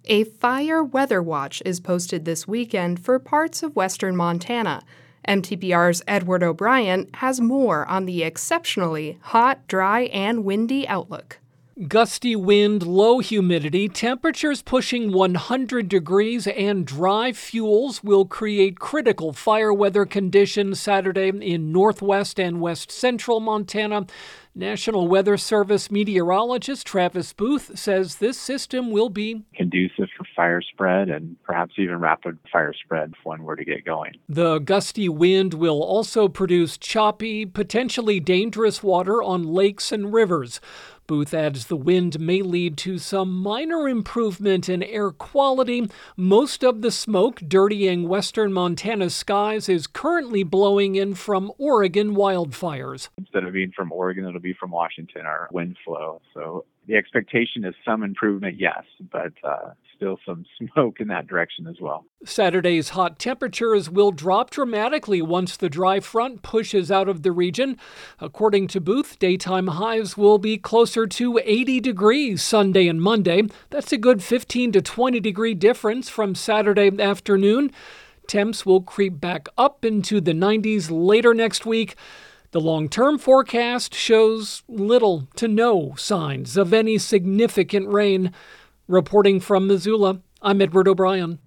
A fire weather watch is posted this weekend for parts of western Montana. MTPR's Edward O'Brien has more on the exceptionally hot, dry, and windy outlook. Gusty wind, low humidity, temperatures pushing 100 degrees, and dry fuels will create critical fire weather conditions Saturday in northwest and west central Montana. National Weather Service meteorologist Travis Booth says this system will be conducive for fire spread and perhaps even rapid fire spread if one were to get going. The gusty wind will also produce choppy, potentially dangerous water on lakes and rivers. Booth adds the wind may lead to some minor improvement in air quality. Most of the smoke dirtying western Montana's skies is currently blowing in from Oregon wildfires. Instead of being from Oregon, it'll be from Washington, our wind flow. So the expectation is some improvement, yes, but still some smoke in that direction as well. Saturday's hot temperatures will drop dramatically once the dry front pushes out of the region. According to Booth, daytime highs will be closer to 80 degrees Sunday and Monday. That's a good 15 to 20 degree difference from Saturday afternoon. Temps will creep back up into the 90s later next week. The long-term forecast shows little to no signs of any significant rain. Reporting from Missoula, I'm Edward O'Brien.